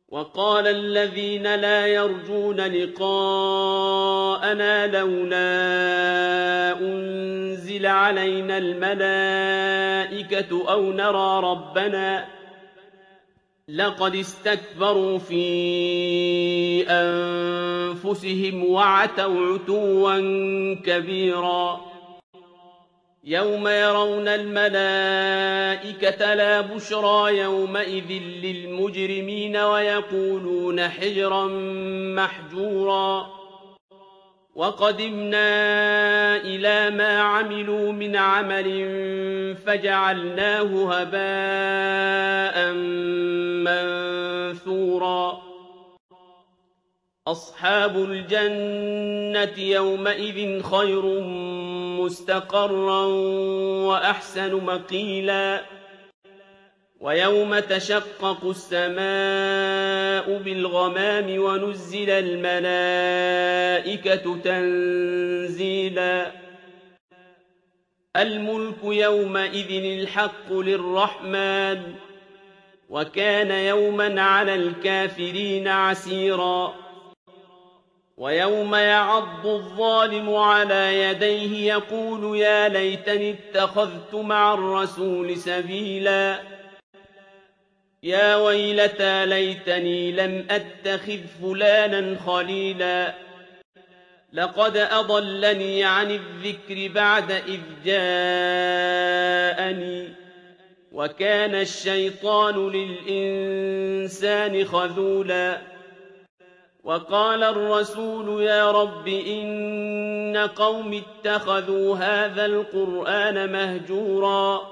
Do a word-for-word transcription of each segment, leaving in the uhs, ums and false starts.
وقال الذين لا يرجون لقاءنا لولا أنزل علينا الملائكة أو نرى ربنا لقد استكبروا في أنفسهم وعتوا عتوا كبيرا يوم يرون الملائكة لا بشرى يومئذ للمجرمين ويقولون حجرا محجورا وقدمنا إلى ما عملوا من عمل فجعلناه هباء منثورا أصحاب الجنة يومئذ خير مستقرا وأحسن مقيلا ويوم تشقق السماء بالغمام ونزل الملائكة تنزيلا الملك يومئذ الحق للرحمن وكان يوما على الكافرين عسيرا ويوم يعض الظالم على يديه يقول يا ليتني اتخذت مع الرسول سبيلا يا ويلتى ليتني لم أتخذ فلانا خليلا لقد أضلني عن الذكر بعد إذ جاءني وكان الشيطان للإنسان خذولا وقال الرسول يا رب إن قوم اتخذوا هذا القرآن مهجورا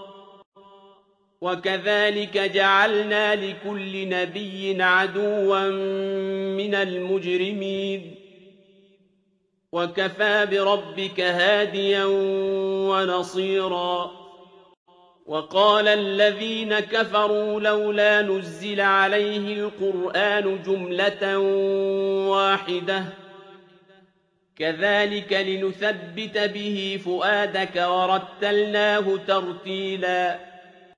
وكذلك جعلنا لكل نبي عدوا من المجرمين وكفى بربك هاديا ونصيرا وقال الذين كفروا لولا نزل عليه القرآن جملة واحدة كذلك لنثبت به فؤادك ورتلناه ترتيلا